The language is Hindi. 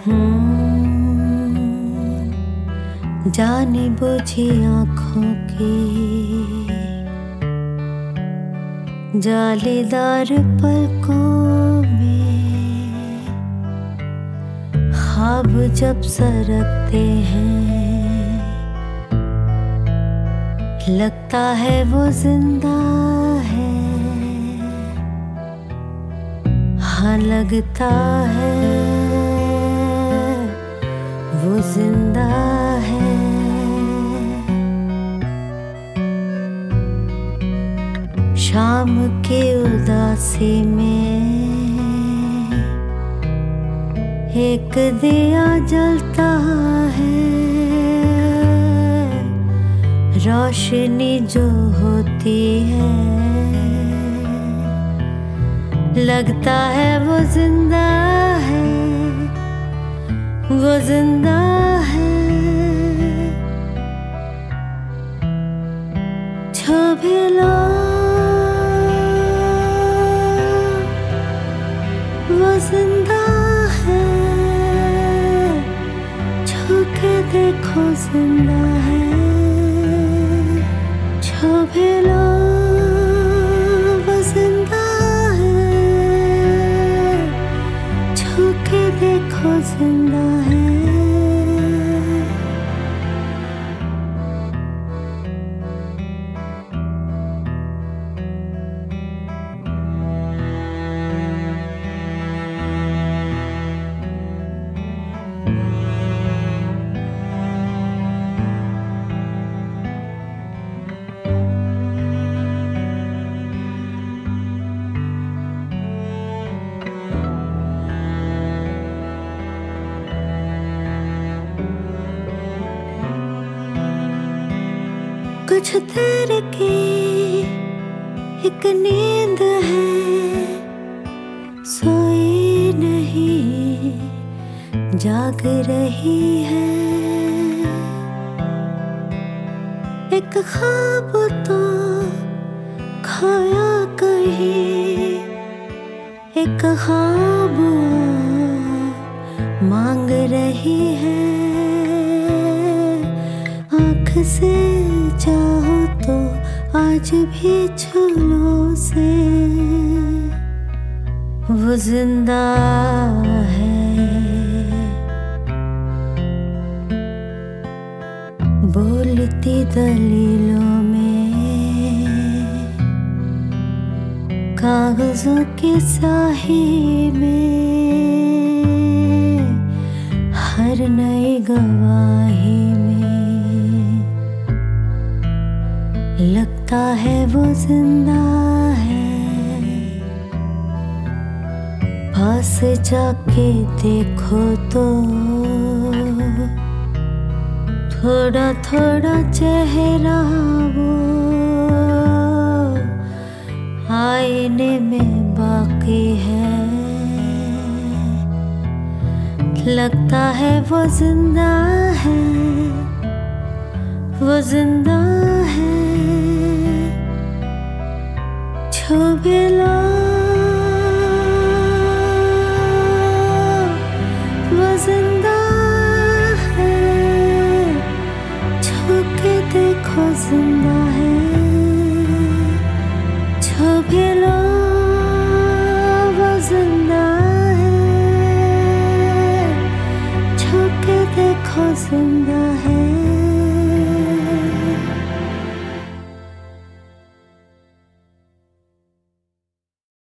जाने बुझी आँखों की जालीदार पलकों में ख्वाब जब सरकते हैं, लगता है वो जिंदा है। हाँ लगता है वो जिंदा है। शाम की उदासी में एक दिया जलता है, रोशनी जो होती है लगता है वो जिंदा है, वो जिंदा है। छू भी लो वो जिंदा है, छू के देखो जिंदा है। छू भी लो वो जिंदा है, छू के देखो जिंदा है। कुछ देर की एक नींद है, सोई नहीं जाग रही है। एक ख्वाब तो खोया कहीं, एक ख्वाब मांग रही है। आँख से चाहो तो आज भी छू लो उसे, वो जिंदा है। बोलती दलीलों में कागजों के स्याही में, हर नई गवाही में लगता है वो जिंदा है। पास जाके देखो तो थोड़ा थोड़ा चेहरा वो आईने में बाकी है। लगता है वो जिंदा है, वो जिंदा है। छू भी लो वो जिंदा है, छू के देखो जिंदा है। छू भी लो वो जिंदा है, छू के देखो जिंदा है।